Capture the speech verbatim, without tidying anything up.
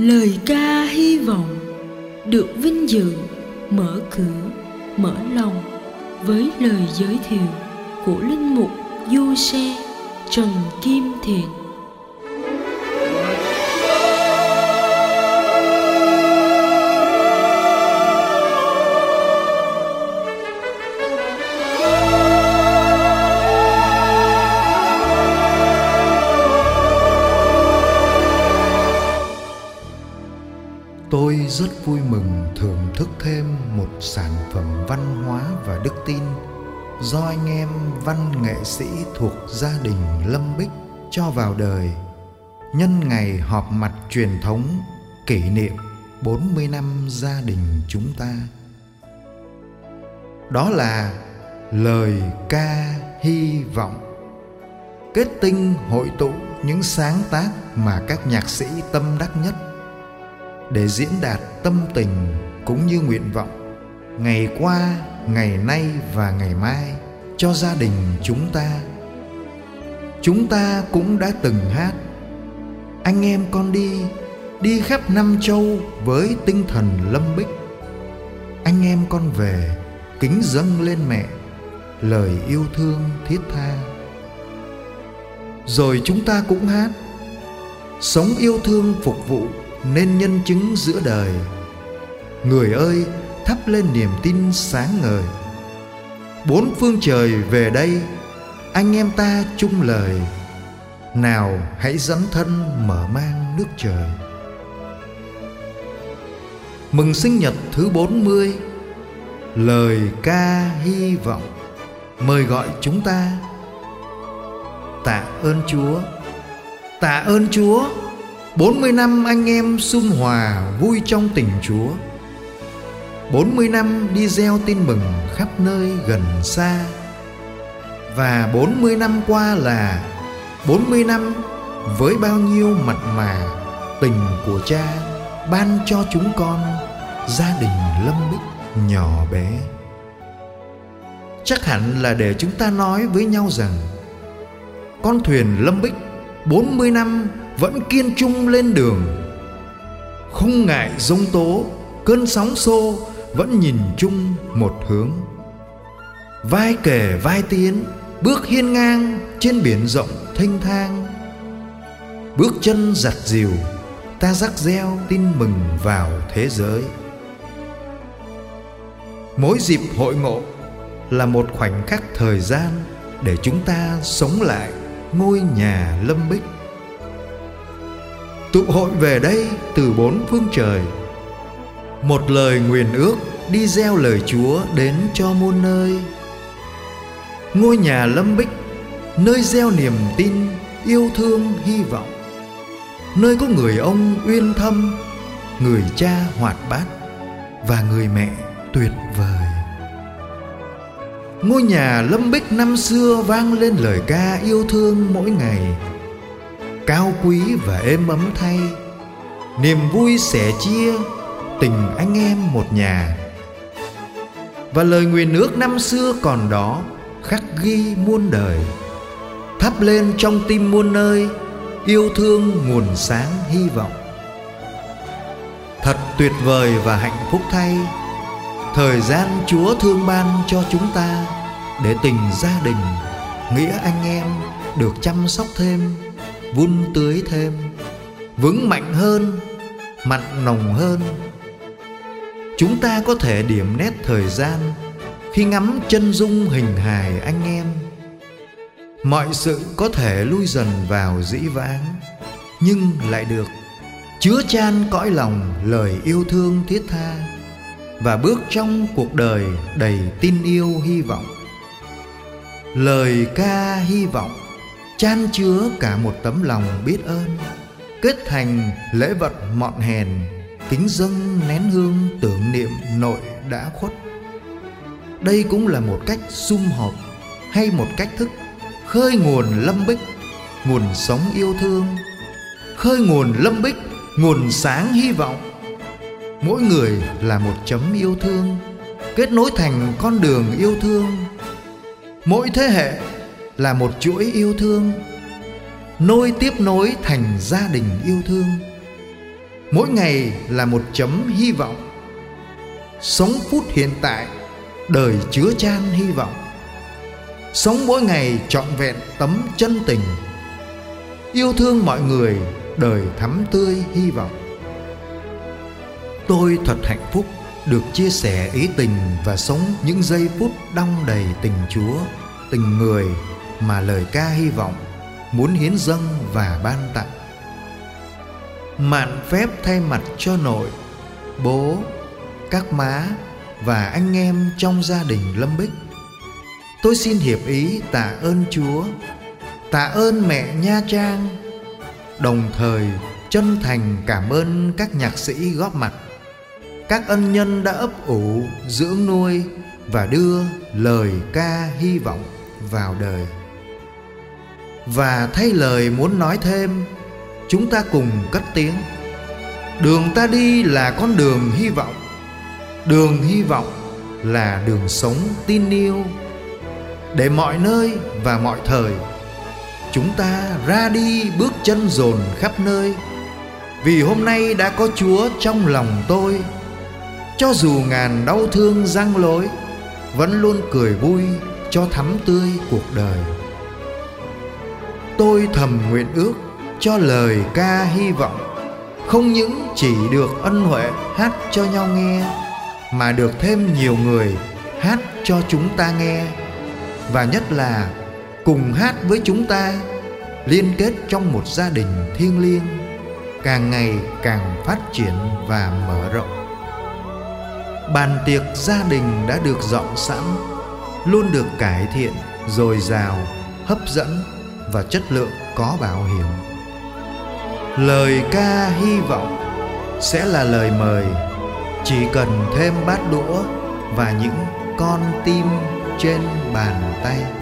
Lời ca hy vọng được vinh dự mở cửa, mở lòng với lời giới thiệu của linh mục Du Xe Trần Kim Thiện. Tôi rất vui mừng thưởng thức thêm một sản phẩm văn hóa và đức tin do anh em văn nghệ sĩ thuộc gia đình Lâm Bích cho vào đời nhân ngày họp mặt truyền thống kỷ niệm bốn mươi năm gia đình chúng ta. Đó là lời ca hy vọng, kết tinh hội tụ những sáng tác mà các nhạc sĩ tâm đắc nhất để diễn đạt tâm tình cũng như nguyện vọng ngày qua, ngày nay và ngày mai cho gia đình chúng ta. Chúng ta cũng đã từng hát Anh em con đi, đi khắp năm châu với tinh thần Lâm Bích. Anh em con về, kính dâng lên mẹ lời yêu thương thiết tha. Rồi chúng ta cũng hát Sống yêu thương phục vụ nên nhân chứng giữa đời. Người ơi, thắp lên niềm tin sáng ngời. Bốn phương trời về đây, anh em ta chung lời. Nào hãy dấn thân mở mang nước trời. Mừng sinh nhật thứ bốn mươi, lời ca hy vọng mời gọi chúng ta. Tạ ơn Chúa, tạ ơn Chúa, bốn mươi năm anh em sum hòa vui trong tình Chúa. bốn mươi năm đi gieo tin mừng khắp nơi gần xa. Và bốn mươi năm qua là bốn mươi năm với bao nhiêu mặn mà tình của cha ban cho chúng con, gia đình Lâm Bích nhỏ bé. Chắc hẳn là để chúng ta nói với nhau rằng con thuyền Lâm Bích bốn mươi năm vẫn kiên trung lên đường, không ngại giông tố, cơn sóng xô, vẫn nhìn chung một hướng. Vai kề vai tiến, bước hiên ngang trên biển rộng thênh thang. Bước chân giặt dìu, ta rắc reo tin mừng vào thế giới. Mỗi dịp hội ngộ là một khoảnh khắc thời gian để chúng ta sống lại ngôi nhà Lâm Bích. Tụ hội về đây từ bốn phương trời, một lời nguyền ước đi gieo lời Chúa đến cho muôn nơi. Ngôi nhà Lâm Bích, nơi gieo niềm tin, yêu thương, hy vọng, nơi có người ông uyên thâm, người cha hoạt bát và người mẹ tuyệt vời. Ngôi nhà Lâm Bích năm xưa vang lên lời ca yêu thương mỗi ngày, cao quý và êm ấm thay, niềm vui sẻ chia, tình anh em một nhà. Và lời nguyền ước năm xưa còn đó, khắc ghi muôn đời, thắp lên trong tim muôn nơi, yêu thương nguồn sáng hy vọng. Thật tuyệt vời và hạnh phúc thay, thời gian Chúa thương ban cho chúng ta để tình gia đình, nghĩa anh em được chăm sóc thêm, vun tưới thêm, vững mạnh hơn, mặn nồng hơn. Chúng ta có thể điểm nét thời gian khi ngắm chân dung hình hài anh em. Mọi sự có thể lui dần vào dĩ vãng, nhưng lại được chứa chan cõi lòng lời yêu thương thiết tha, và bước trong cuộc đời đầy tin yêu hy vọng. Lời ca hy vọng chan chứa cả một tấm lòng biết ơn, kết thành lễ vật mọn hèn, kính dâng nén hương tưởng niệm nội đã khuất. Đây cũng là một cách sum họp hay một cách thức khơi nguồn Lâm Bích, nguồn sống yêu thương, khơi nguồn Lâm Bích, nguồn sáng hy vọng. Mỗi người là một chấm yêu thương, kết nối thành con đường yêu thương. Mỗi thế hệ là một chuỗi yêu thương, nối tiếp nối thành gia đình yêu thương. Mỗi ngày là một chấm hy vọng. Sống phút hiện tại, đời chứa chan hy vọng. Sống mỗi ngày trọn vẹn tấm chân tình. Yêu thương mọi người, đời thắm tươi hy vọng. Tôi thật hạnh phúc được chia sẻ ý tình và sống những giây phút đong đầy tình Chúa, tình người mà lời ca hy vọng muốn hiến dâng và ban tặng. Mạn phép thay mặt cho nội, bố, các má và anh em trong gia đình Lâm Bích. Tôi xin hiệp ý tạ ơn Chúa, tạ ơn mẹ Nha Trang, đồng thời chân thành cảm ơn các nhạc sĩ góp mặt, các ân nhân đã ấp ủ, dưỡng nuôi và đưa lời ca hy vọng vào đời. Và thay lời muốn nói thêm, chúng ta cùng cất tiếng: đường ta đi là con đường hy vọng, đường hy vọng là đường sống tin yêu. Để mọi nơi và mọi thời, chúng ta ra đi bước chân dồn khắp nơi. Vì hôm nay đã có Chúa trong lòng tôi, cho dù ngàn đau thương giăng lối, vẫn luôn cười vui cho thắm tươi cuộc đời. Tôi thầm nguyện ước cho lời ca hy vọng không những chỉ được ân huệ hát cho nhau nghe, mà được thêm nhiều người hát cho chúng ta nghe. Và nhất là cùng hát với chúng ta, liên kết trong một gia đình thiêng liêng, càng ngày càng phát triển và mở rộng. Bàn tiệc gia đình đã được dọn sẵn, luôn được cải thiện, dồi dào, hấp dẫn và chất lượng có bảo hiểm. Lời ca hy vọng sẽ là lời mời, chỉ cần thêm bát đũa và những con tim trên bàn tay.